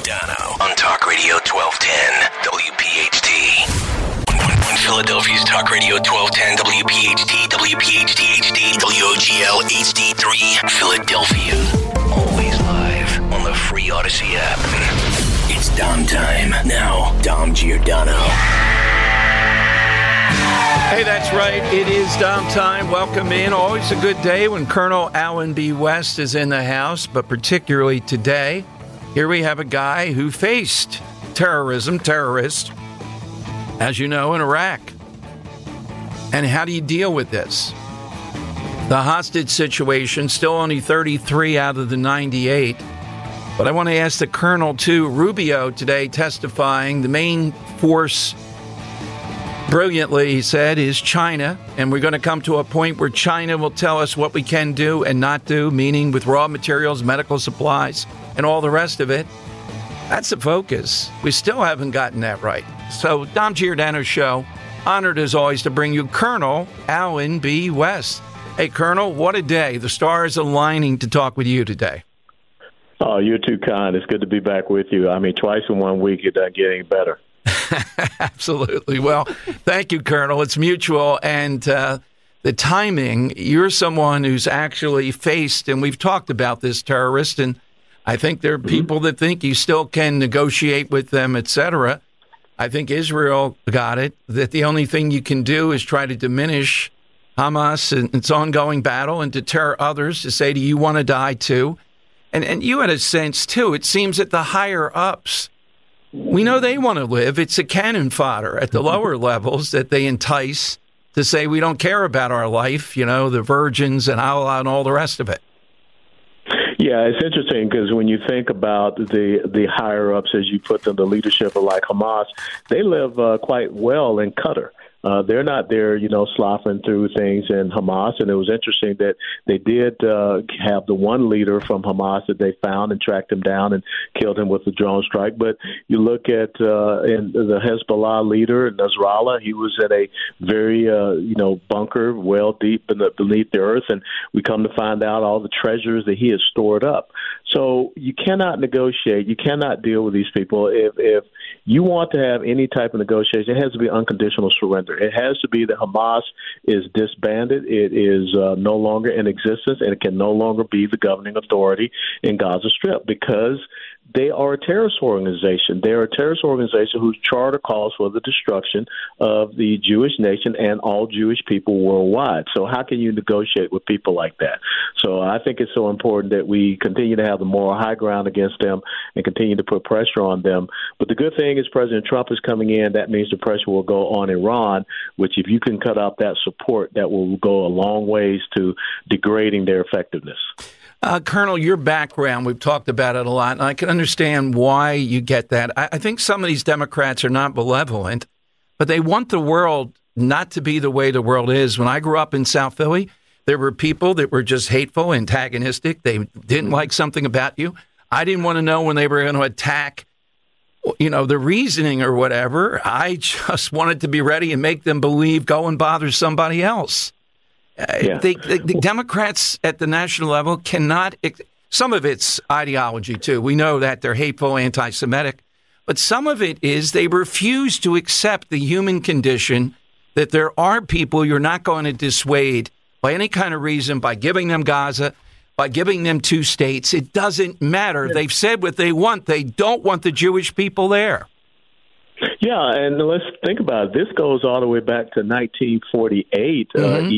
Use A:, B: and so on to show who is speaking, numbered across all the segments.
A: Giordano on Talk Radio 1210 WPHT. On Philadelphia's Talk Radio 1210 WPHT, WPHT HD, WOGL HD3, Philadelphia. Always live on the free Odyssey app. It's Dom time. Now, Dom Giordano.
B: Hey, that's right. It is Dom time. Welcome in. Always a good day when Colonel Allen B. West is in the house, but particularly today, here we have a guy who faced terrorist, as you know, in Iraq. And how do you deal with this? The hostage situation, still only 33 out of the 98. But I want to ask the Colonel, too. Rubio today testifying, the main force, brilliantly, he said, is China. And we're going to come to a point where China will tell us what we can do and not do, meaning with raw materials, medical supplies, and all the rest of it. That's the focus. We still haven't gotten that right. So, Dom Giordano Show, honored as always to bring you Colonel Allen B. West. Hey, Colonel, what a day. The stars aligning to talk with you today.
C: Oh, you're too kind. It's good to be back with you. I mean, twice in 1 week, it doesn't get any better.
B: Absolutely. Well, thank you, Colonel. It's mutual. And the timing, you're someone who's actually faced, and we've talked about this terrorist, and I think there are people that think you still can negotiate with them, et cetera. I think Israel got it, that the only thing you can do is try to diminish Hamas and its ongoing battle and deter others to say, do you want to die too? And you had a sense, too, it seems that the higher-ups, we know they want to live. It's a cannon fodder at the lower levels that they entice to say we don't care about our life, you know, the virgins and Allah and all the rest of it.
C: Yeah, it's interesting because when you think about the higher-ups, as you put them, the leadership of like Hamas, they live quite well in Qatar. They're not there, you know, sloughing through things in Hamas. And it was interesting that they did have the one leader from Hamas that they found and tracked him down and killed him with a drone strike. But you look at in the Hezbollah leader, Nasrallah, he was in a very, bunker well deep beneath the earth. And we come to find out all the treasures that he has stored up. So you cannot negotiate. You cannot deal with these people. If you want to have any type of negotiation, it has to be unconditional surrender. It has to be that Hamas is disbanded. It is no longer in existence, and it can no longer be the governing authority in Gaza Strip because they are a terrorist organization. They are a terrorist organization whose charter calls for the destruction of the Jewish nation and all Jewish people worldwide. So how can you negotiate with people like that? So I think it's so important that we continue to have the moral high ground against them and continue to put pressure on them. But the good thing is President Trump is coming in. That means the pressure will go on Iran, which if you can cut out that support, that will go a long ways to degrading their effectiveness.
B: Colonel, your background, we've talked about it a lot, and I can understand why you get that. I think some of these Democrats are not malevolent, but they want the world not to be the way the world is. When I grew up in South Philly, there were people that were just hateful, antagonistic. They didn't like something about you. I didn't want to know when they were going to attack, you know, the reasoning or whatever. I just wanted to be ready and make them believe, go and bother somebody else. The Democrats at the national level cannot, some of it's ideology, too. We know that they're hateful, anti-Semitic. But some of it is they refuse to accept the human condition that there are people you're not going to dissuade by any kind of reason, by giving them Gaza, by giving them two states. It doesn't matter. They've said what they want. They don't want the Jewish people there.
C: Yeah, and let's think about it. This goes all the way back to 1948,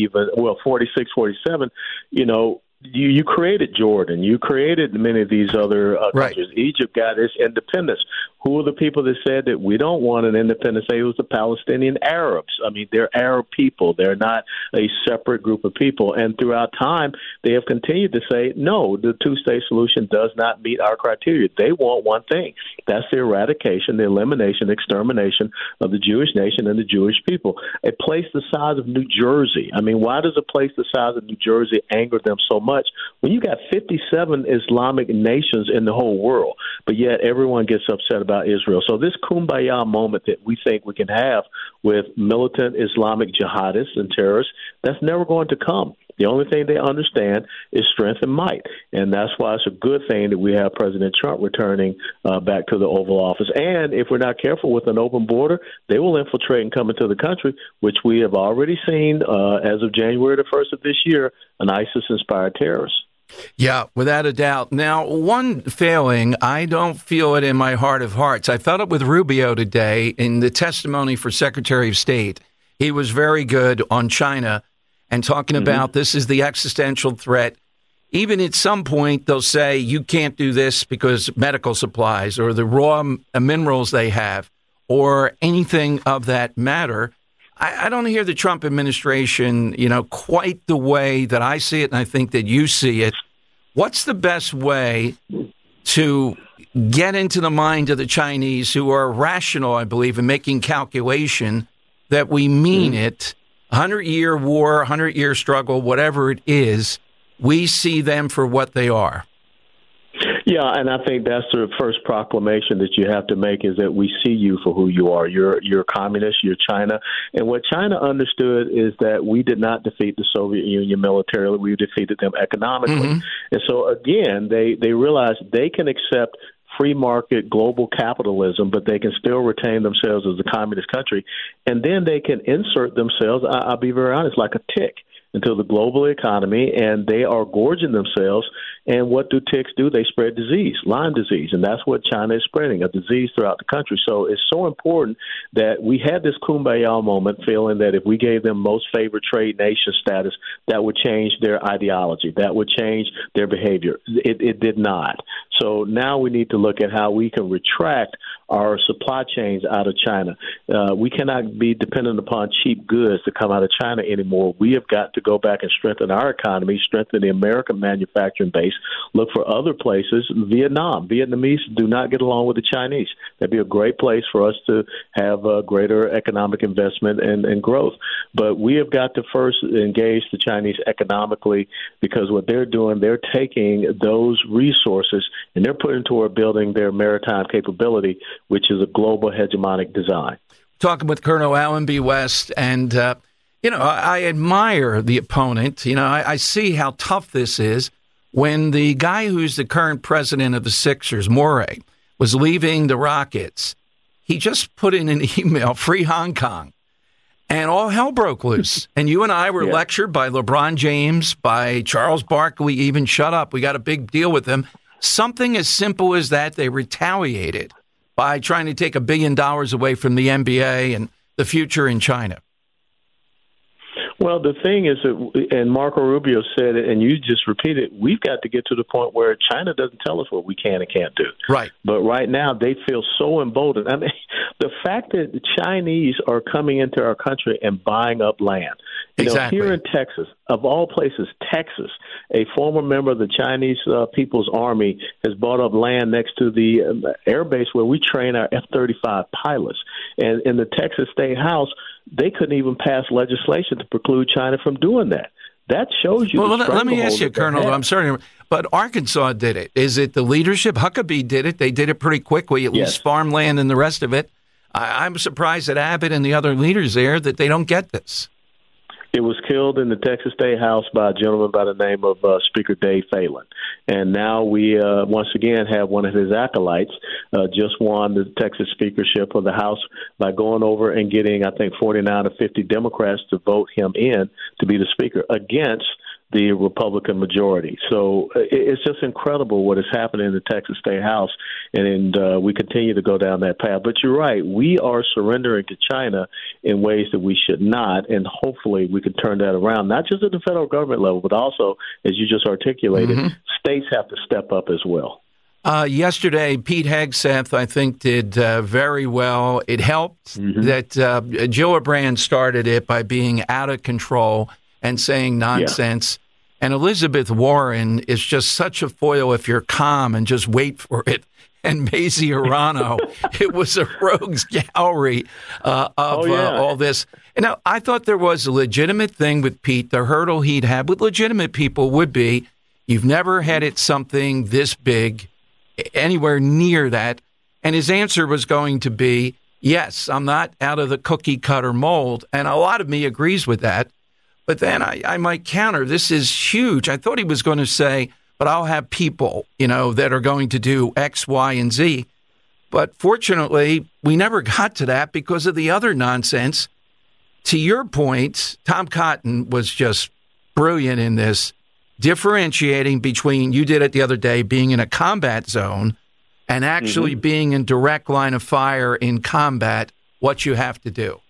C: 46, 47. You know, you created Jordan. You created many of these other countries. Egypt got its independence. Who were the people that said that we don't want an independence? It was the Palestinian Arabs. I mean, they're Arab people. They're not a separate group of people. And throughout time, they have continued to say, no, the two-state solution does not meet our criteria. They want one thing. That's the eradication, the elimination, extermination of the Jewish nation and the Jewish people. A place the size of New Jersey. I mean, why does a place the size of New Jersey anger them so much when you got 57 Islamic nations in the whole world, but yet everyone gets upset about Israel? So this kumbaya moment that we think we can have with militant Islamic jihadists and terrorists, that's never going to come. The only thing they understand is strength and might. And that's why it's a good thing that we have President Trump returning back to the Oval Office. And if we're not careful with an open border, they will infiltrate and come into the country, which we have already seen as of January the 1st of this year, an ISIS-inspired terrorist.
B: Yeah, without a doubt. Now, one failing, I don't feel it in my heart of hearts. I felt it with Rubio today in the testimony for Secretary of State. He was very good on China and talking about this is the existential threat. Even at some point, they'll say you can't do this because medical supplies or the raw minerals they have or anything of that matter. I don't hear the Trump administration, quite the way that I see it, and I think that you see it. What's the best way to get into the mind of the Chinese, who are rational, I believe, in making calculation that we mean it, 100-year war, 100-year struggle, whatever it is, we see them for what they are?
C: Yeah, and I think that's the first proclamation that you have to make is that we see you for who you are. You're communist, you're China. And what China understood is that we did not defeat the Soviet Union militarily. We defeated them economically. And so, again, they realized they can accept free market global capitalism, but they can still retain themselves as a communist country. And then they can insert themselves, I'll be very honest, like a tick into the global economy, and they are gorging themselves. And what do ticks do? They spread disease, Lyme disease, and that's what China is spreading, a disease throughout the country. So it's so important that we had this kumbaya moment, feeling that if we gave them most favored trade nation status, that would change their ideology, that would change their behavior. It did not. So now we need to look at how we can retract our supply chains out of China. We cannot be dependent upon cheap goods to come out of China anymore. We have got to go back and strengthen our economy, strengthen the American manufacturing base, look for other places. Vietnam. Vietnamese do not get along with the Chinese. That'd be a great place for us to have greater economic investment and growth. But we have got to first engage the Chinese economically, because what they're doing, they're taking those resources and they're putting toward building their maritime capability, which is a global hegemonic design.
B: Talking with Colonel Allen B. West, and, I admire the opponent. I see how tough this is. When the guy who's the current president of the Sixers, Morey, was leaving the Rockets, he just put in an email, free Hong Kong, and all hell broke loose. And you and I were lectured by LeBron James, by Charles Barkley, even shut up. We got a big deal with them. Something as simple as that, they retaliated by trying to take $1 billion away from the NBA and the future in China.
C: Well, the thing is that, and Marco Rubio said it, and you just repeated it, we've got to get to the point where China doesn't tell us what we can and can't do.
B: Right.
C: But right now, they feel so emboldened. I mean, the fact that the Chinese are coming into our country and buying up land.
B: Exactly.
C: Here in Texas, of all places, Texas, a former member of the Chinese People's Army has bought up land next to the air base where we train our F-35 pilots. And in the Texas State House, they couldn't even pass legislation to preclude China from doing that. That shows you.
B: Well, let me ask you, Colonel, I'm sorry, but Arkansas did it. Is it the leadership? Huckabee did it. They did it pretty quickly, at least farmland and the rest of it. I'm surprised at Abbott and the other leaders there that they don't get this.
C: It was killed in the Texas State House by a gentleman by the name of Speaker Dave Phelan. And now we once again have one of his acolytes just won the Texas speakership of the House by going over and getting, I think, 49 or 50 Democrats to vote him in to be the speaker against the Republican majority. So it's just incredible what is happening in the Texas State House, and we continue to go down that path. But you're right, we are surrendering to China in ways that we should not, and hopefully we can turn that around, not just at the federal government level, but also, as you just articulated, states have to step up as well.
B: Yesterday, Pete Hegseth, I think, did very well. It helped that Gillibrand started it by being out of control and saying nonsense. Yeah. And Elizabeth Warren is just such a foil if you're calm and just wait for it. And Mazie Hirono, it was a rogues gallery of all this. And now, I thought there was a legitimate thing with Pete. The hurdle he'd have with legitimate people would be, you've never had it something this big, anywhere near that. And his answer was going to be, yes, I'm not out of the cookie cutter mold. And a lot of me agrees with that. But then I might counter, this is huge. I thought he was going to say, but I'll have people, that are going to do X, Y, and Z. But fortunately, we never got to that because of the other nonsense. To your point, Tom Cotton was just brilliant in this, differentiating between, you did it the other day, being in a combat zone and actually being in direct line of fire in combat, what you have to do.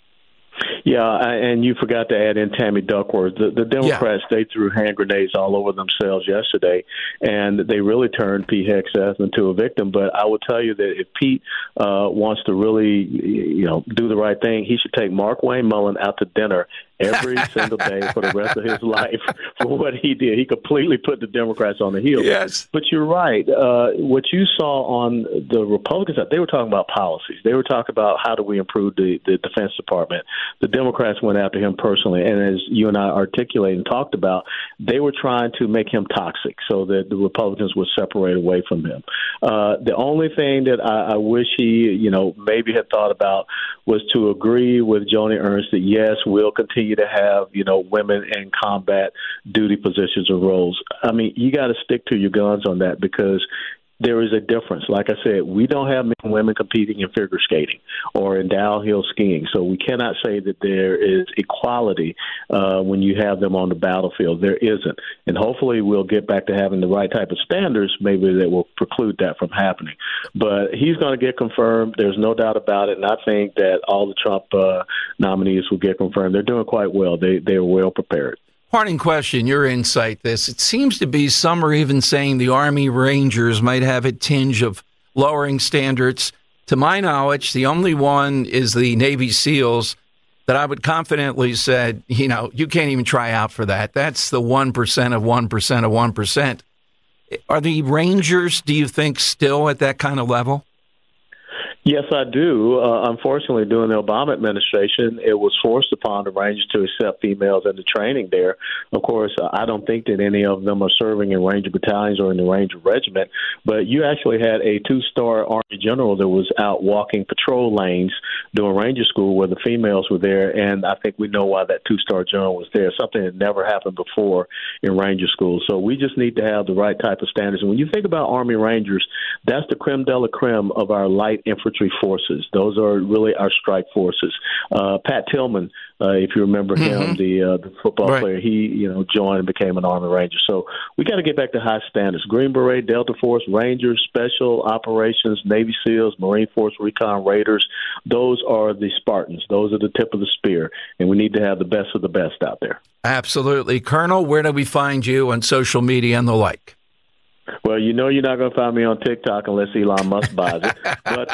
C: Yeah, and you forgot to add in Tammy Duckworth. The Democrats, they threw hand grenades all over themselves yesterday, and they really turned Pete Hegseth into a victim. But I will tell you that if Pete wants to really, do the right thing, he should take Mark Wayne Mullen out to dinner every single day for the rest of his life for what he did. He completely put the Democrats on the heels.
B: Yes.
C: But you're right. What you saw on the Republicans, they were talking about policies. They were talking about how do we improve the Defense Department. The Democrats went after him personally. And as you and I articulated and talked about, they were trying to make him toxic so that the Republicans would separate away from him. The only thing that I wish he, maybe had thought about was to agree with Joni Ernst that, yes, we'll continue to have, women in combat duty positions or roles. I mean, you got to stick to your guns on that because there is a difference. Like I said, we don't have men and women competing in figure skating or in downhill skiing. So we cannot say that there is equality when you have them on the battlefield. There isn't. And hopefully we'll get back to having the right type of standards, maybe that will preclude that from happening. But he's going to get confirmed. There's no doubt about it. And I think that all the Trump nominees will get confirmed. They're doing quite well. They're well prepared.
B: Parting question, your insight, this. It seems to be some are even saying the Army Rangers might have a tinge of lowering standards. To my knowledge, the only one is the Navy SEALs that I would confidently say, you can't even try out for that. That's the 1% of 1% of 1%. Are the Rangers, do you think, still at that kind of level?
C: Yes, I do. Unfortunately, during the Obama administration, it was forced upon the Rangers to accept females into training there. Of course, I don't think that any of them are serving in Ranger battalions or in the Ranger regiment, but you actually had a 2-star Army general that was out walking patrol lanes during Ranger school where the females were there, and I think we know why that 2-star general was there, something that never happened before in Ranger school. So we just need to have the right type of standards. And when you think about Army Rangers, that's the creme de la creme of our light infantry forces. Those are really our strike forces. Pat Tillman, if you remember him, the football player, he joined and became an Army Ranger. So we got to get back to high standards. Green Beret, Delta Force, Rangers, Special Operations, Navy SEALs, Marine Force, Recon Raiders. Those are the Spartans. Those are the tip of the spear, and we need to have the best of the best out there. Absolutely.
B: Colonel, where do we find you on social media and the like?
C: Well, you're not going to find me on TikTok unless Elon Musk buys it. But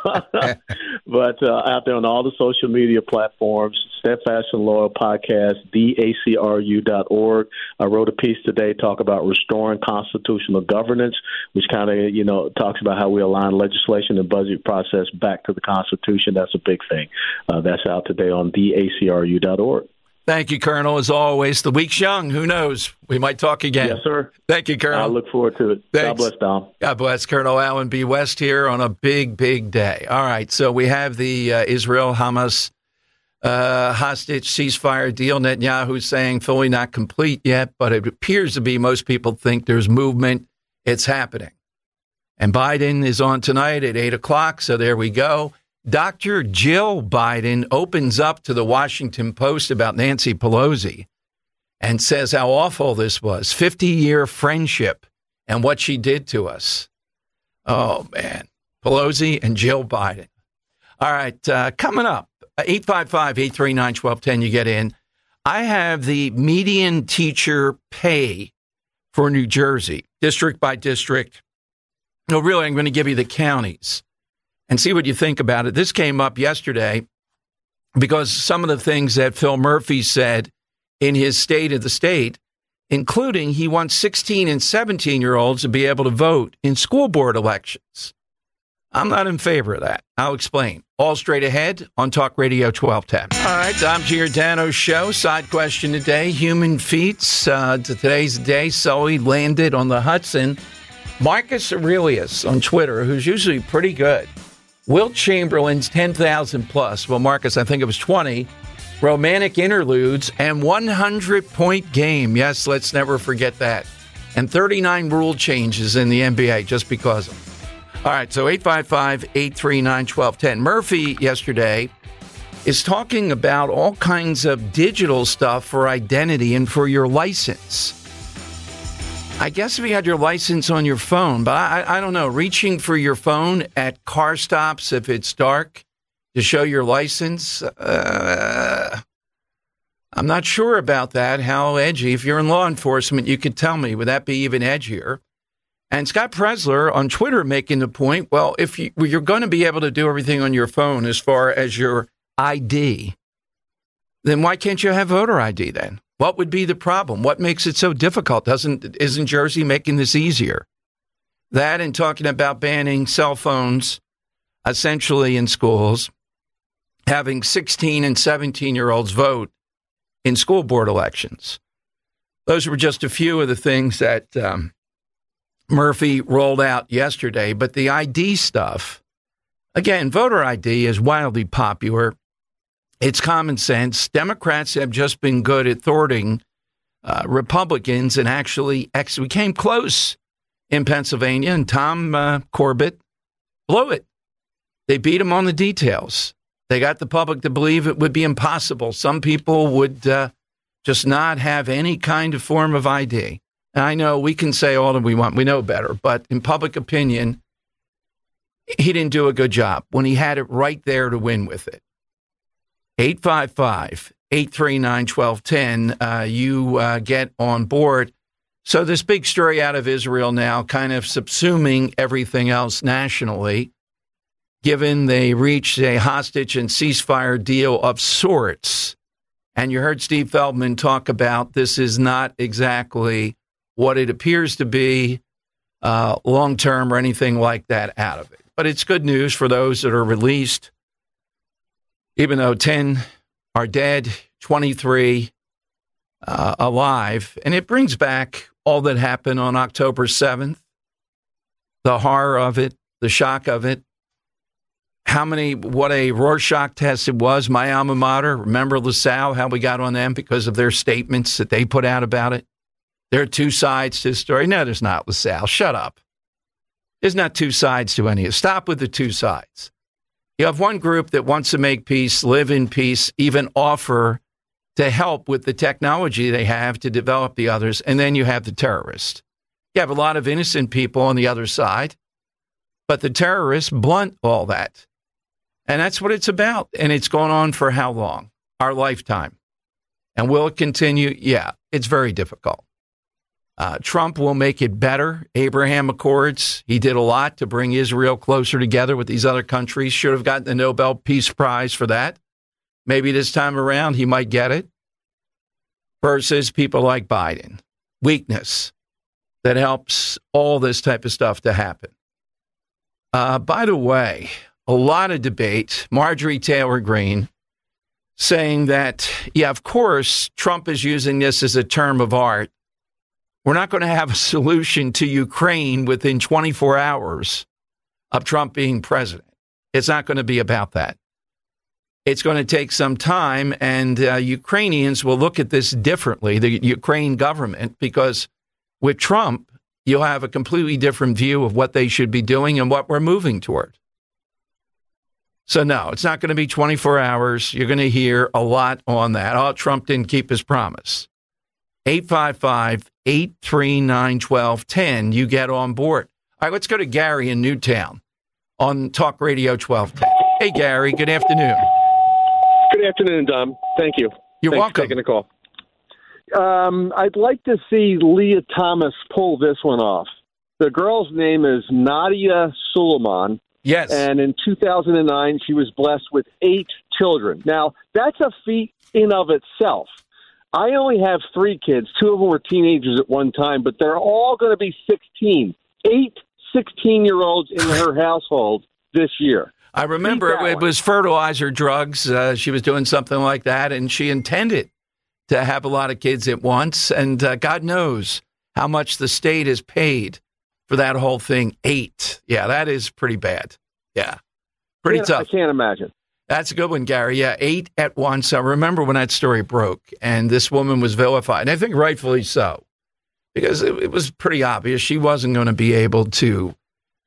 C: out there on all the social media platforms, Steadfast and Loyal Podcast, theacru.org. I wrote a piece today talking about restoring constitutional governance, which kind of, talks about how we align legislation and budget process back to the Constitution. That's a big thing. That's out today on theacru.org.
B: Thank you, Colonel. As always, the week's young. Who knows? We might talk again.
C: Yes, sir.
B: Thank you, Colonel.
C: I look forward to it.
B: Thanks.
C: God bless, Dom.
B: God bless. Colonel Allen B. West here on a big, big day. All right, so we have the Israel-Hamas hostage ceasefire deal. Netanyahu saying fully not complete yet, but it appears to be most people think there's movement. It's happening. And Biden is on tonight at 8 o'clock, so there we go. Dr. Jill Biden opens up to the Washington Post about Nancy Pelosi and says how awful this was, 50-year friendship and what she did to us. Oh, man. Pelosi and Jill Biden. All right, coming up, 855-839-1210, you get in. I have the median teacher pay for New Jersey, district by district. No, really, I'm going to give you the counties and see what you think about it. This came up yesterday because some of the things that Phil Murphy said in his State of the State, including he wants 16 and 17-year-olds to be able to vote in school board elections. I'm not in favor of that. I'll explain. All straight ahead on Talk Radio 1210. All right, Dom Giordano's show. Side question today, human feats. Today's day, Sully landed on the Hudson. Marcus Aurelius on Twitter, who's usually pretty good. Wilt Chamberlain's 10,000 plus. Well, Marcus, I think it was 20. romantic interludes, and 100-point game. Yes, let's never forget that. And 39 rule changes in the NBA just because of it. All right, so 855-839-1210. Murphy yesterday is talking about all kinds of digital stuff for identity and for your license. I guess if you had your license on your phone, but I don't know, reaching for your phone at car stops if it's dark to show your license, I'm not sure about that, how edgy. If you're in law enforcement, you could tell me, would that be even edgier? And Scott Presler on Twitter making the point, well, if you're going to be able to do everything on your phone as far as your ID, then why can't you have voter ID then? What would be the problem? What makes it so difficult? Isn't Jersey making this easier? That and talking about banning cell phones essentially in schools, having 16 and 17-year-olds vote in school board elections. Those were just a few of the things that Murphy rolled out yesterday. But the ID stuff, again, voter ID is wildly popular. It's common sense. Democrats have just been good at thwarting Republicans, and actually we came close in Pennsylvania, and Tom Corbett blew it. They beat him on the details. They got the public to believe it would be impossible. Some people would just not have any kind of form of ID. And I know we can say all that we want. We know better. But in public opinion, he didn't do a good job when he had it right there to win with it. 855-839-1210. You get on board. So this big story out of Israel now kind of subsuming everything else nationally, given they reached a hostage and ceasefire deal of sorts. And you heard Steve Feldman talk about this is not exactly what it appears to be long-term or anything like that out of it. But it's good news for those that are released, even though 10 are dead, 23 alive. And it brings back all that happened on October 7th, the horror of it, the shock of it. What a Rorschach test it was. My alma mater, remember LaSalle, how we got on them because of their statements that they put out about it? There are two sides to the story. No, there's not, LaSalle. Shut up. There's not two sides to any of it. Stop with the two sides. You have one group that wants to make peace, live in peace, even offer to help with the technology they have to develop the others. And then you have the terrorists. You have a lot of innocent people on the other side, but the terrorists blunt all that. And that's what it's about. And it's going on for how long? Our lifetime. And will it continue? Yeah, it's very difficult. Trump will make it better. Abraham Accords, he did a lot to bring Israel closer together with these other countries. Should have gotten the Nobel Peace Prize for that. Maybe this time around he might get it. Versus people like Biden. Weakness that helps all this type of stuff to happen. By the way, a lot of debate. Marjorie Taylor Greene saying that, yeah, of course, Trump is using this as a term of art. We're not going to have a solution to Ukraine within 24 hours of Trump being president. It's not going to be about that. It's going to take some time, and Ukrainians will look at this differently, the Ukraine government, because with Trump, you'll have a completely different view of what they should be doing and what we're moving toward. So, no, it's not going to be 24 hours. You're going to hear a lot on that. Oh, Trump didn't keep his promise. 855-839-1210. You get on board. All right, let's go to Gary in Newtown on Talk Radio 1210. Hey, Gary, good afternoon.
D: Good afternoon, Dom. Thank you.
B: You're
D: Thanks
B: welcome.
D: For taking the call. I'd like to see Leah Thomas pull this one off. The girl's name is Nadia Suleiman.
B: Yes.
D: And in 2009, she was blessed with 8 children. Now, that's a feat in of itself. I only have 3 kids. 2 of them were teenagers at one time, but they're all going to be 16. 8 16-year-olds in her household this year.
B: I remember it was fertilizer drugs. She was doing something like that, and she intended to have a lot of kids at once. And God knows how much the state has paid for that whole thing. 8. Yeah, that is pretty bad. Yeah, pretty tough.
D: I can't imagine.
B: That's a good one, Gary. Yeah, 8 at once. I remember when that story broke, and this woman was vilified, and I think rightfully so, because it was pretty obvious she wasn't going to be able to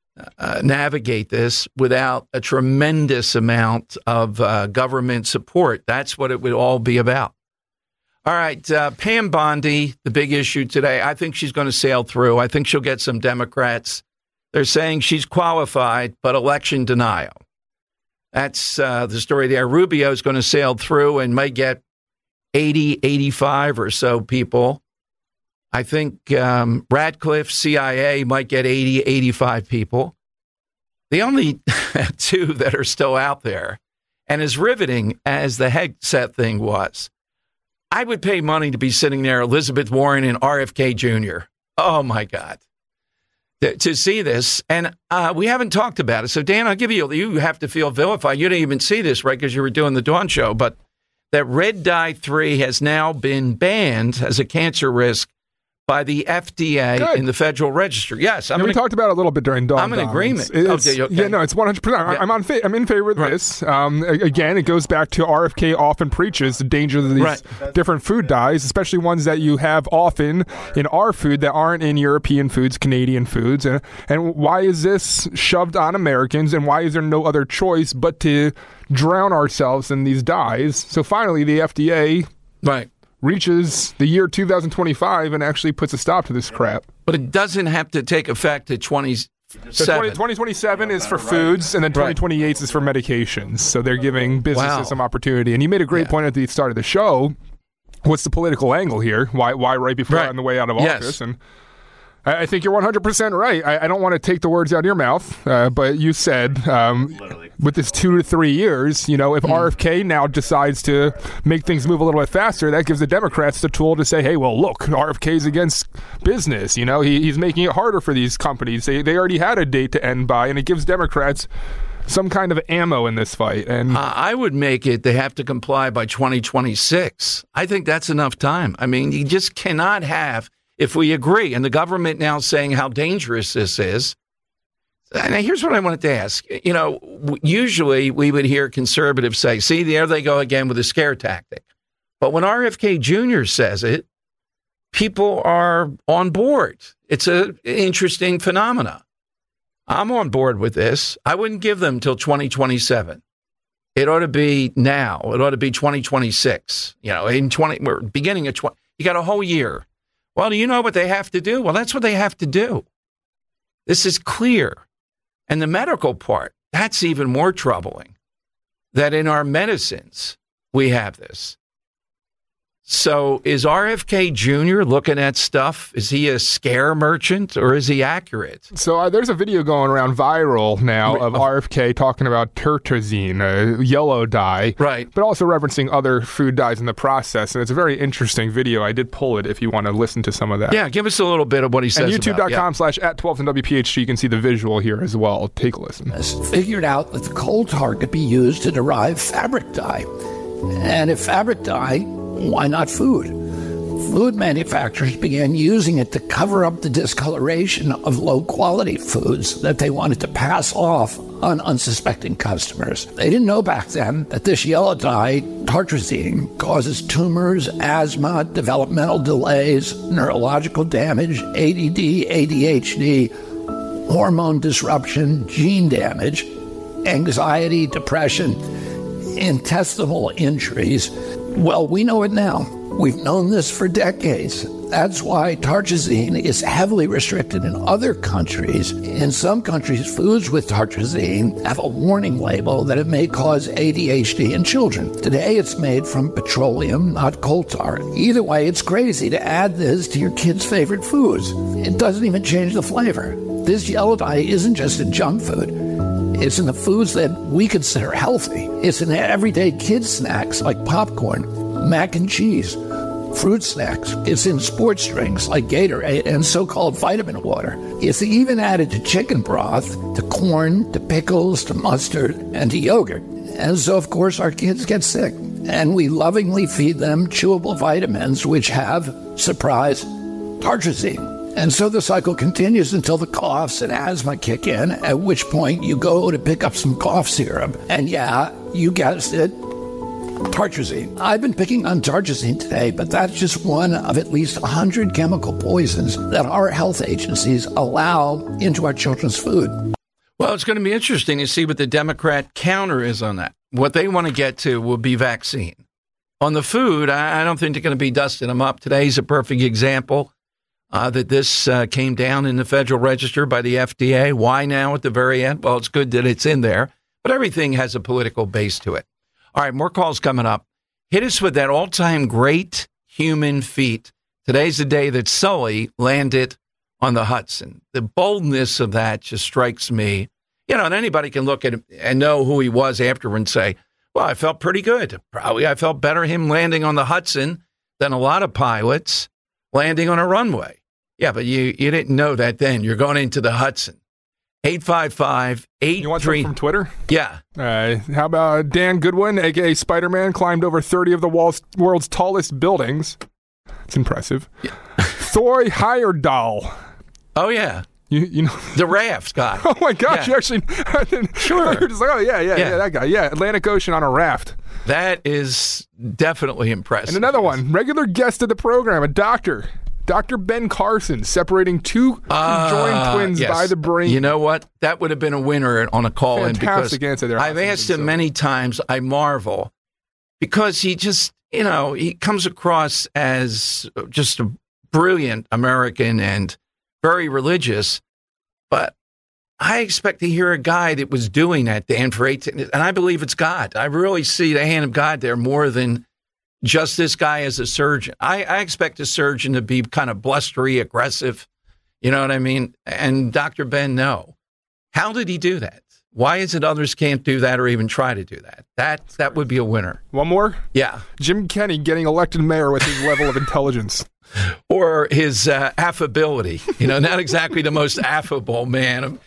B: navigate this without a tremendous amount of government support. That's what it would all be about. All right, Pam Bondi, the big issue today. I think she's going to sail through. I think she'll get some Democrats. They're saying she's qualified, but election denial. That's the story there. Rubio is going to sail through and might get 80, 85 or so people. I think Radcliffe, CIA, might get 80, 85 people. The only two that are still out there, and as riveting as the headset thing was, I would pay money to be sitting there, Elizabeth Warren and RFK Jr. Oh, my God. To see this, and we haven't talked about it. So, Dan, I'll give you have to feel vilified. You didn't even see this, right, because you were doing the Dawn Show, but that red dye 3 has now been banned as a cancer risk by the FDA in the Federal Register. Yes.
E: We talked about it a little bit during Dawn.
B: I'm in agreement.
E: Okay. Yeah, no, it's 100%. Yeah. I'm in favor of this. Again, it goes back to RFK often preaches the danger of these different food dyes, especially ones that you have often in our food that aren't in European foods, Canadian foods. And why is this shoved on Americans, and why is there no other choice but to drown ourselves in these dyes? So finally, the FDA reaches the year 2025 and actually puts a stop to this crap.
B: But it doesn't have to take effect at 2027.
E: So 2027 is for foods, and then 2028 is for medications. So they're giving businesses some opportunity. And you made a great point at the start of the show. What's the political angle here? Why right before on the way out of office? And I think you're 100% right. I don't want to take the words out of your mouth, but you said with this 2 to 3 years, if RFK now decides to make things move a little bit faster, that gives the Democrats the tool to say, hey, well, look, RFK's against business. He's making it harder for these companies. They already had a date to end by, and it gives Democrats some kind of ammo in this fight. And
B: I would make it they have to comply by 2026. I think that's enough time. I mean, you just cannot have, if we agree, and the government now saying how dangerous this is. And here's what I wanted to ask. Usually we would hear conservatives say, see, there they go again with a scare tactic. But when RFK Jr. says it, people are on board. It's an interesting phenomena. I'm on board with this. I wouldn't give them till 2027. It ought to be now. It ought to be 2026. We're beginning of 20. You got a whole year. Well, do you know what they have to do? Well, that's what they have to do. This is clear. And the medical part, that's even more troubling, that in our medicines, we have this. So is RFK Jr. looking at stuff? Is he a scare merchant, or is he accurate?
E: So there's a video going around viral now of RFK talking about tertazine, a yellow dye, but also referencing other food dyes in the process. And it's a very interesting video. I did pull it if you want to listen to some of that.
B: Yeah, give us a little bit of what he says.
E: And youtube.com/@1210WPHT, you can see the visual here as well. Take a listen.
F: Figured out that the coal tar could be used to derive fabric dye. And if fabric dye, why not food? Food manufacturers began using it to cover up the discoloration of low-quality foods that they wanted to pass off on unsuspecting customers. They didn't know back then that this yellow dye, tartrazine, causes tumors, asthma, developmental delays, neurological damage, ADD, ADHD, hormone disruption, gene damage, anxiety, depression, intestinal injuries. Well, we know it now. We've known this for decades. That's why tartrazine is heavily restricted in other countries. In some countries, foods with tartrazine have a warning label that it may cause ADHD in children. Today, it's made from petroleum, not coal tar. Either way, it's crazy to add this to your kids' favorite foods. It doesn't even change the flavor. This yellow dye isn't just in junk food. It's in the foods that we consider healthy. It's in everyday kids' snacks like popcorn, mac and cheese, fruit snacks. It's in sports drinks like Gatorade and so-called vitamin water. It's even added to chicken broth, to corn, to pickles, to mustard, and to yogurt. And so, of course, our kids get sick. And we lovingly feed them chewable vitamins which have, surprise, tartrazine. And so the cycle continues until the coughs and asthma kick in, at which point you go to pick up some cough syrup. And yeah, You guessed it, tartrazine. I've been picking on tartrazine today, but that's just one of at least 100 chemical poisons that our health agencies allow into our children's food.
B: Well, it's going to be interesting to see what the Democrat counter is on that. What they want to get to will be vaccine. On the food, I don't think they're going to be dusting them up. Today's a perfect example that this came down in the Federal Register by the FDA. Why now at the very end? Well, it's good that it's in there, but everything has a political base to it. All right, more calls coming up. Hit us with that all-time great human feat. Today's the day that Sully landed on the Hudson. The boldness of that just strikes me. You know, and anybody can look at him and know who he was after and say, well, I felt pretty good. Probably I felt better him landing on the Hudson than a lot of pilots landing on a runway. Yeah, but you didn't know that then. You're going into the Hudson. 855-83.
E: You want something from Twitter?
B: Yeah.
E: How about Dan Goodwin, a.k.a. Spider-Man, climbed over 30 of the world's tallest buildings. It's impressive. Yeah. Thor Heyerdahl.
B: Oh, yeah.
E: You know
B: the raft guy.
E: Oh my gosh!
B: Yeah.
E: You actually
B: sure.
E: You're just like, oh yeah, that guy. Yeah, Atlantic Ocean on a raft.
B: That is definitely impressive.
E: And another one, regular guest of the program, a doctor, Dr. Ben Carson, separating two conjoined twins by the brain.
B: You know what? That would have been a winner on a call-in because I've asked him many times. I marvel because he just, he comes across as just a brilliant American and very religious, but I expect to hear a guy that was doing that, Dan, for 18, and I believe it's God. I really see the hand of God there more than just this guy as a surgeon. I expect a surgeon to be kind of blustery, aggressive, you know what I mean? And Dr. Ben, no. How did he do that? Why is it others can't do that or even try to do that? That would be a winner.
E: One more?
B: Yeah.
E: Jim Kenney getting elected mayor with his level of intelligence.
B: Or his affability. Not exactly the most affable man.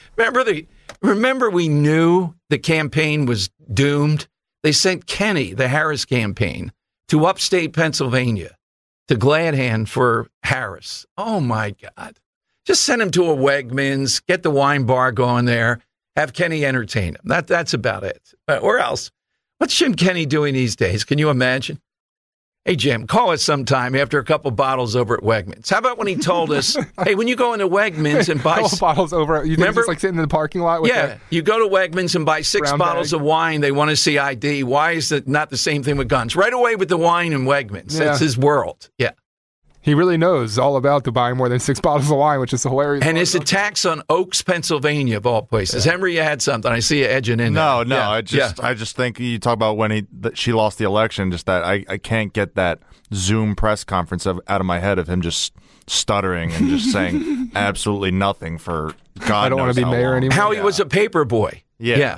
B: Remember we knew the campaign was doomed? They sent Kenney, the Harris campaign, to upstate Pennsylvania, to Glad Hand for Harris. Oh, my God. Just send him to a Wegmans, get the wine bar going there, have Kenney entertain him. That's about it. Or else, what's Jim Kenney doing these days? Can you imagine? Hey, Jim, call us sometime after a couple bottles over at Wegmans. How about when he told us, hey, when you go into Wegmans and buy...
E: a couple bottles over, you think just like sitting in the parking lot? With
B: you go to Wegmans and buy 6 bottles of wine. They want to see ID. Why is it not the same thing with guns? Right away with the wine and Wegmans. Yeah. That's his world. Yeah.
E: He really knows all about the buying more than 6 bottles of wine, which is hilarious.
B: And his attacks on Oaks, Pennsylvania, of all places. Yeah. Henry, you had something. I see you edging in there.
G: No. Yeah. I just think you talk about when she lost the election, just that I can't get that Zoom press conference out of my head of him just stuttering and just saying absolutely nothing for God.
E: I don't want to be mayor anymore.
B: How he was a paper boy.
G: Yeah.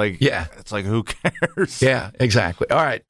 G: It's like, who cares?
B: Yeah, exactly. All right,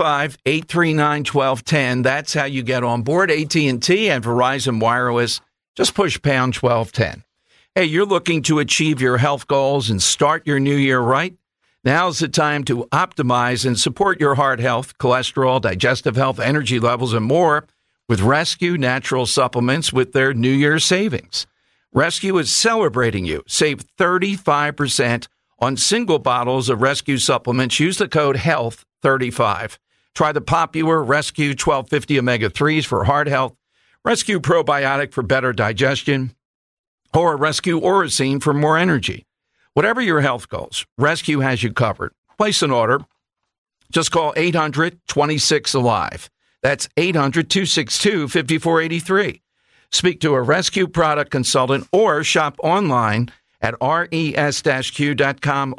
B: 855-839-1210. That's how you get on board. AT&T and Verizon Wireless. Just push pound 1210. Hey, you're looking to achieve your health goals and start your new year right? Now's the time to optimize and support your heart health, cholesterol, digestive health, energy levels, and more with Rescue Natural Supplements with their New Year's savings. Rescue is celebrating you. Save 35% on single bottles of Rescue supplements. Use the code HEALTH35. Try the popular Rescue 1250 Omega-3s for heart health, Rescue Probiotic for better digestion, or Rescue Oracine for more energy. Whatever your health goals, Rescue has you covered. Place an order. Just call 800-26-ALIVE. That's 800-262-5483. Speak to a Rescue product consultant or shop online at res-q.com,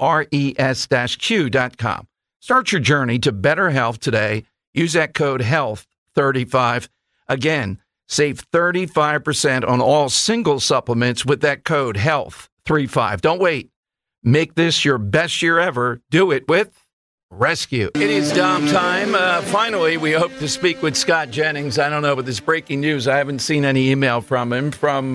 B: res-q.com. Start your journey to better health today. Use that code HEALTH35. Again, save 35% on all single supplements with that code HEALTH35. Don't wait. Make this your best year ever. Do it with Rescue. It is Dom time. Finally, we hope to speak with Scott Jennings. I don't know, but this breaking news, I haven't seen any email from him from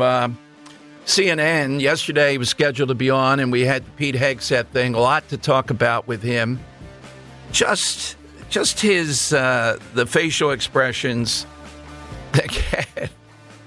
B: CNN. Yesterday, he was scheduled to be on, and we had the Pete Hegseth thing. A lot to talk about with him. Just his, the facial expressions.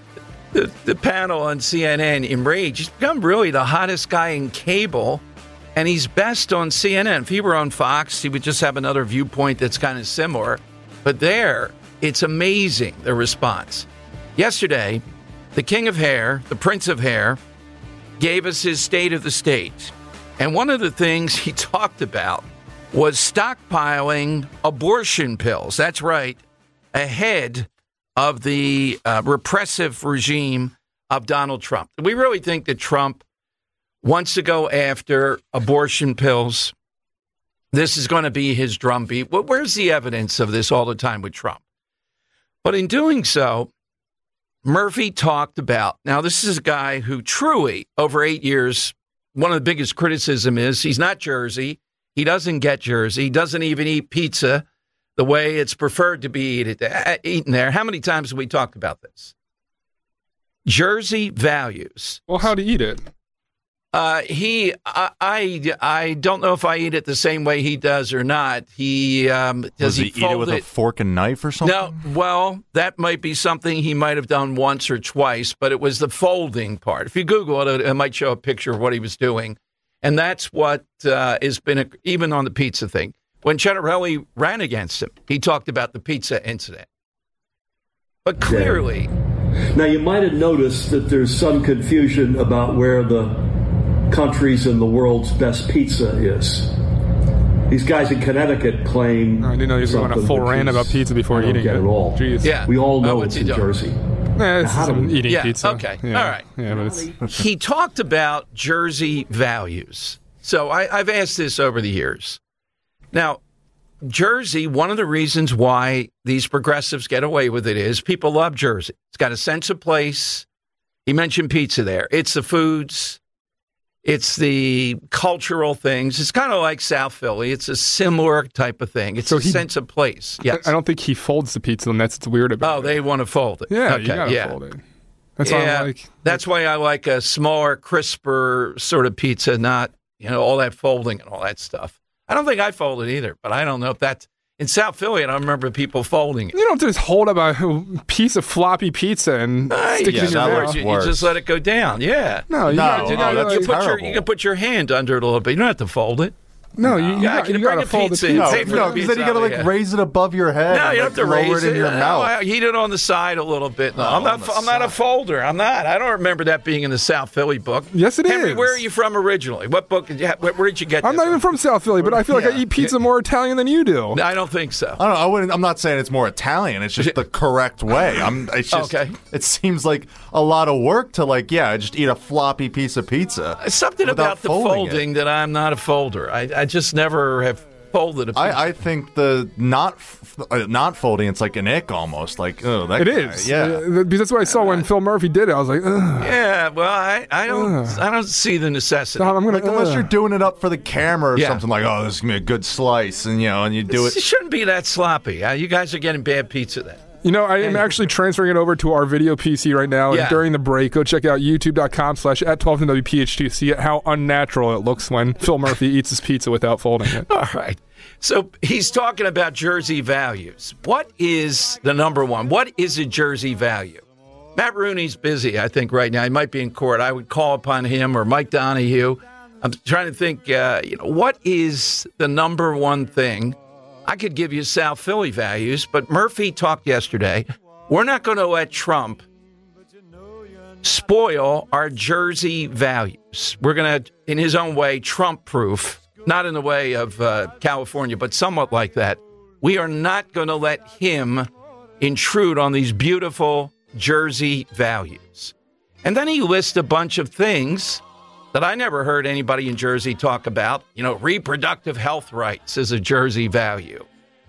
B: The panel on CNN enraged. He's become really the hottest guy in cable. And he's best on CNN. If he were on Fox, he would just have another viewpoint that's kind of similar. But there, it's amazing, the response. Yesterday, the King of Hair, the Prince of Hair, gave us his State of the State. And one of the things he talked about was stockpiling abortion pills. That's right, ahead of the repressive regime of Donald Trump. We really think that Trump wants to go after abortion pills. This is going to be his drumbeat. Well, where's the evidence of this all the time with Trump? But in doing so, Murphy talked about, now this is a guy who truly, over 8 years, one of the biggest criticism is he's not Jersey. He doesn't get Jersey. He doesn't even eat pizza the way it's preferred to be eaten there. How many times have we talked about this? Jersey values.
E: Well, how to eat it?
B: I don't know if I eat it the same way he does or not. Does he
G: eat it with a fork and knife or something?
B: No, well, that might be something he might have done once or twice, but it was the folding part. If you Google it, it might show a picture of what he was doing. And that's what has been, even on the pizza thing. When Cettarelli ran against him, he talked about the pizza incident. But clearly...
H: Now, you might have noticed that there's some confusion about where the country's in the world's best pizza is. These guys in Connecticut claim
E: I didn't know you were going a full rant about pizza before eating it.
H: All.
E: Jeez.
B: Yeah.
H: We all know it's in Jersey.
E: This is eating pizza.
B: Okay.
E: Yeah.
B: All right.
E: Yeah, but
B: he talked about Jersey values. So I've asked this over the years. Now, Jersey, one of the reasons why these progressives get away with it is people love Jersey. It's got a sense of place. He mentioned pizza there. It's the foods. It's the cultural things. It's kind of like South Philly. It's a similar type of thing. It's a sense of place. Yes.
E: I don't think he folds the pizza, and that's what's weird about it.
B: Oh, they want to fold it.
E: Yeah,
B: okay,
E: you gotta fold it. That's why I like.
B: That's why I like a smaller, crisper sort of pizza, not all that folding and all that stuff. I don't think I fold it either, but I don't know if that's in South Philly. I don't remember people folding it.
E: You don't just hold up a piece of floppy pizza and stick it in your mouth.
B: You just let it go down. Yeah.
E: No,
B: you can put your hand under it a little bit. You don't have to fold it.
E: No, you got to fold the pizza.
G: No, because then you got to raise it above your head.
B: No, you have to raise it
G: in your mouth.
B: Heat it on the side a little bit. No, I'm not a folder. I'm not. I don't remember that being in the South Philly book.
E: Yes, it
B: Henry,
E: is.
B: where are you from originally? What book? Where did you get?
E: I'm not even from South Philly, but I feel like I eat pizza more Italian than you do.
B: I don't think so.
G: I don't know. I'm not saying it's more Italian. It's just the correct way. It's just.
B: Okay.
G: It seems like a lot of work to just eat a floppy piece of pizza.
B: Something about the folding that I'm not a folder. I just never have folded a pizza.
G: I think the not folding, it's like an ick almost. Like, oh, that
E: it
G: guy.
E: is.
G: Yeah.
E: Because that's what I saw when Phil Murphy did it. I was like, ugh.
B: Yeah, well, I don't see the necessity.
E: I'm gonna,
G: unless you're doing it up for the camera or something like, oh, this is going to be a good slice. And, and you do it.
B: It shouldn't be that sloppy. You guys are getting bad pizza then.
E: I am actually transferring it over to our video PC right now. And during the break, go check out youtube.com/@1210WPHT to see how unnatural it looks when Phil Murphy eats his pizza without folding it.
B: All right. So he's talking about Jersey values. What is the number one? What is a Jersey value? Matt Rooney's busy, I think, right now. He might be in court. I would call upon him or Mike Donahue. I'm trying to think, what is the number one thing? I could give you South Philly values, but Murphy talked yesterday. We're not going to let Trump spoil our Jersey values. We're going to, in his own way, Trump-proof, not in the way of California, but somewhat like that. We are not going to let him intrude on these beautiful Jersey values. And then he lists a bunch of things that I never heard anybody in Jersey talk about. Reproductive health rights is a Jersey value.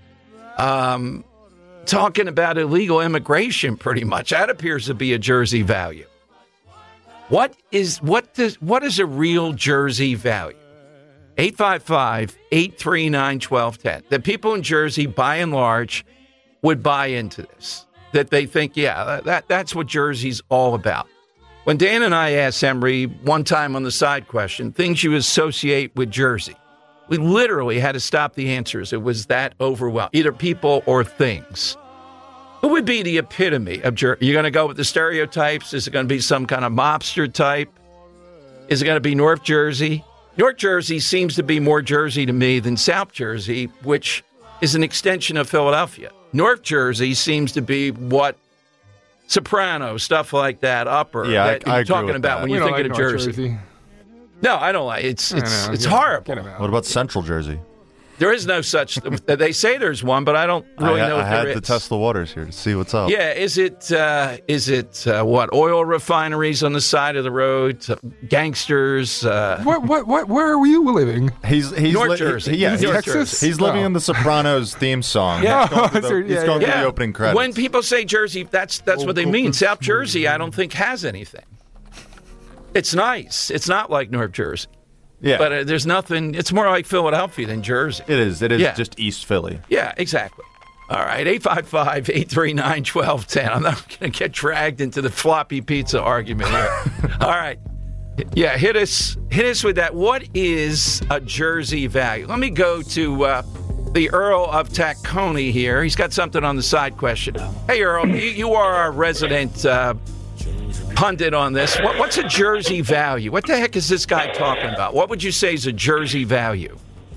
B: Talking about illegal immigration, pretty much. That appears to be a Jersey value. What is a real Jersey value? 855-839-1210. The people in Jersey, by and large, would buy into this. That they think, that's what Jersey's all about. When Dan and I asked Emery one time on the side question, things you associate with Jersey, we literally had to stop the answers. It was that overwhelming, either people or things. Who would be the epitome of Jersey? You're going to go with the stereotypes? Is it going to be some kind of mobster type? Is it going to be North Jersey? North Jersey seems to be more Jersey to me than South Jersey, which is an extension of Philadelphia. North Jersey seems to be what Soprano, stuff like that, Upper, that
G: I
B: you're talking about when you're thinking of Jersey. No, I don't like it. It's horrible.
G: What about Central Jersey?
B: There is no such. They say there's one, but I don't really know if there is.
G: I had to test the waters here to see what's up.
B: Yeah, is it what, oil refineries on the side of the road, gangsters?
E: Where are you living?
G: He's
B: North Jersey.
E: Texas.
G: He's living in the Sopranos theme song.
B: Yeah.
G: He's going through the opening credits.
B: When people say Jersey, that's what they mean. South Jersey, I don't think has anything. It's nice. It's not like North Jersey.
G: Yeah.
B: But there's nothing. It's more like Philadelphia than Jersey.
G: It is just East Philly.
B: Yeah, exactly. All right, 855-839-1210. I'm not going to get dragged into the floppy pizza argument here. All right. Yeah, hit us with that. What is a Jersey value? Let me go to the Earl of Tacony here. He's got something on the side question. Hey, Earl, you are our resident pundit on this. What's a Jersey value? What the heck is this guy talking about? What would you say is a Jersey value?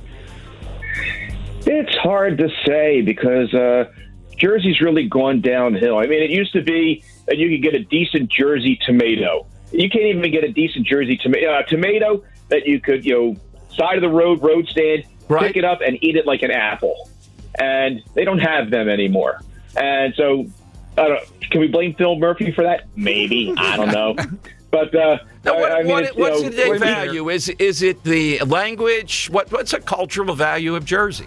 I: It's hard to say because Jersey's really gone downhill. I mean, it used to be that you could get a decent Jersey tomato. You can't even get a decent Jersey tomato that you could, side of the road stand, pick it up and eat it like an apple. And they don't have them anymore. And so, I don't know, can we blame Phil Murphy for that? Maybe. I don't know. But
B: what's the value? Is it the language? What's a cultural value of Jersey?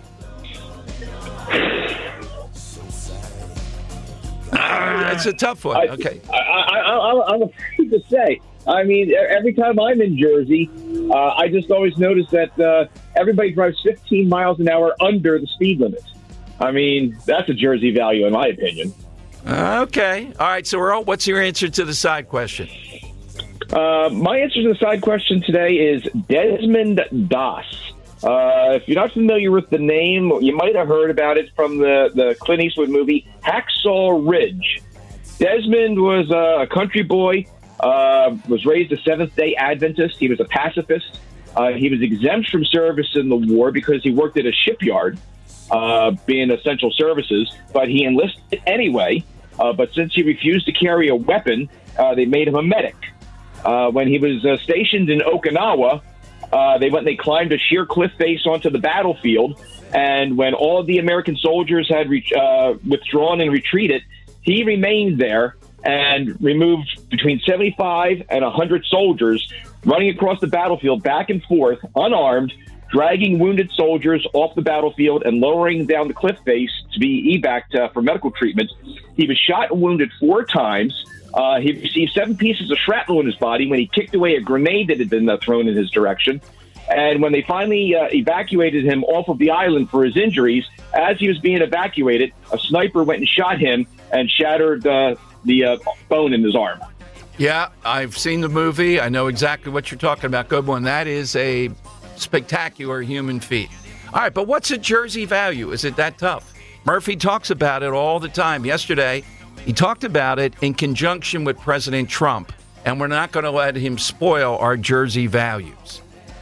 B: It's a tough one. Okay.
I: I'm afraid to say. I mean, every time I'm in Jersey, I just always notice that everybody drives 15 miles an hour under the speed limit. I mean, that's a Jersey value in my opinion.
B: Okay. All right. So, Earl, what's your answer to the side question?
I: My answer to the side question today is Desmond Doss. If you're not familiar with the name, you might have heard about it from the Clint Eastwood movie Hacksaw Ridge. Desmond was a country boy, was raised a Seventh-day Adventist. He was a pacifist. He was exempt from service in the war because he worked at a shipyard, being essential services, but he enlisted anyway. But since he refused to carry a weapon, they made him a medic. When he was stationed in Okinawa, they climbed a sheer cliff face onto the battlefield, and when all of the American soldiers had withdrawn and retreated, he remained there and removed between 75 and 100 soldiers, running across the battlefield back and forth, unarmed, dragging wounded soldiers off the battlefield and lowering down the cliff face to be evac'd for medical treatment. He was shot and wounded 4 times. He received 7 pieces of shrapnel in his body when he kicked away a grenade that had been thrown in his direction. And when they finally evacuated him off of the island for his injuries, as he was being evacuated, a sniper went and shot him and shattered the bone in his arm.
B: Yeah, I've seen the movie. I know exactly what you're talking about. Good one. That is a spectacular human feat. All right, but what's a Jersey value? Is it that tough? Murphy talks about it all the time. Yesterday, he talked about it in conjunction with President Trump, and we're not going to let him spoil our Jersey values.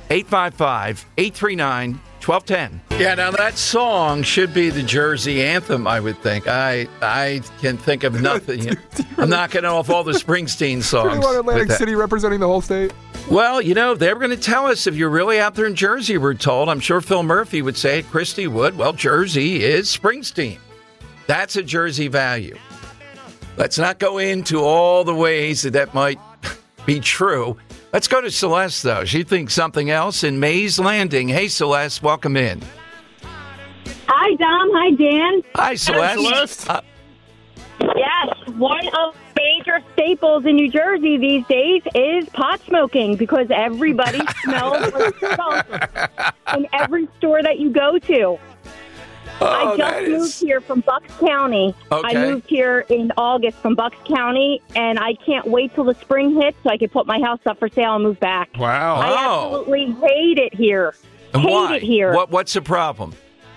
B: 855-839-1210. Yeah, now that song should be the Jersey anthem, I would think. I can think of nothing. I'm knocking off all the Springsteen songs.
E: You want Atlantic City representing the whole state?
B: Well, they were going to tell us if you're really out there in Jersey, we're told. I'm sure Phil Murphy would say it. Christy would. Well, Jersey is Springsteen. That's a Jersey value. Let's not go into all the ways that might be true. Let's go to Celeste, though. She thinks something else in Mays Landing. Hey, Celeste, welcome in.
J: Hi, Dom. Hi, Dan.
B: Hi, Celeste.
J: Yes, one of the major staples in New Jersey these days is pot smoking because everybody smells like skunk in every store that you go to. I just moved here from Bucks County.
B: Okay.
J: I moved here in August from Bucks County, and I can't wait till the spring hits so I can put my house up for sale and move back.
E: Wow.
J: I absolutely hate it here.
B: And why?
J: It here.
B: What's the problem?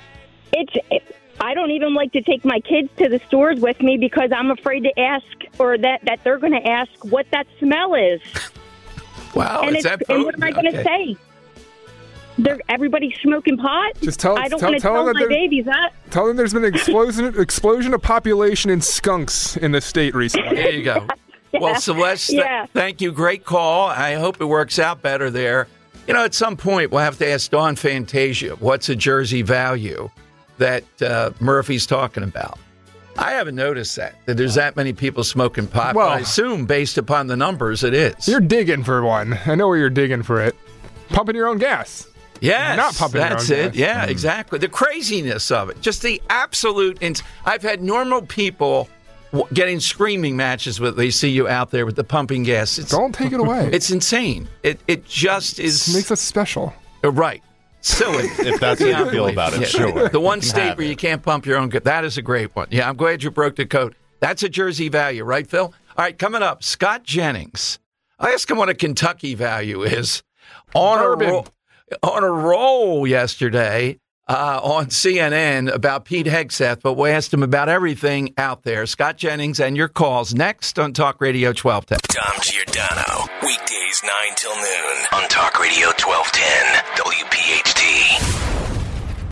J: I don't even like to take my kids to the stores with me because I'm afraid to ask, or that they're going to ask what that smell is.
B: Wow.
J: And,
B: is that
J: and what am I going to say? everybody's smoking pot.
E: Just tell.
J: I don't want to tell my babies that.
E: Tell them there's been an explosion of population in skunks in the state recently.
B: There you go. Well, Celeste, thank you. Great call. I hope it works out better there. You know, at some point, we'll have to ask Dawn Fantasia, what's a Jersey value that Murphy's talking about? I haven't noticed that there's that many people smoking pot. Well, but I assume, based upon the numbers, it is.
E: You're digging for one. I know where you're digging for it. Pumping your own gas.
B: Yes,
E: not pumping
B: that's
E: your own
B: it.
E: gas.
B: Yeah, exactly. The craziness of it. Just the absolute... I've had normal people... getting screaming matches with they see you out there with the pumping gas.
E: Don't take it away.
B: It's insane. It just is.
E: It makes us special.
B: Right. Silly.
G: If that's how you feel about it, sure.
B: The one state where you can't pump your own gas. That is a great one. Yeah, I'm glad you broke the code. That's a Jersey value, right, Phil? All right, coming up, Scott Jennings. I asked him what a Kentucky value is. On a roll yesterday. On CNN about Pete Hegseth, but we asked him about everything out there. Scott Jennings and your calls next on Talk Radio 1210.
A: Dom Giordano, weekdays 9 till noon on Talk Radio 1210, WPHT.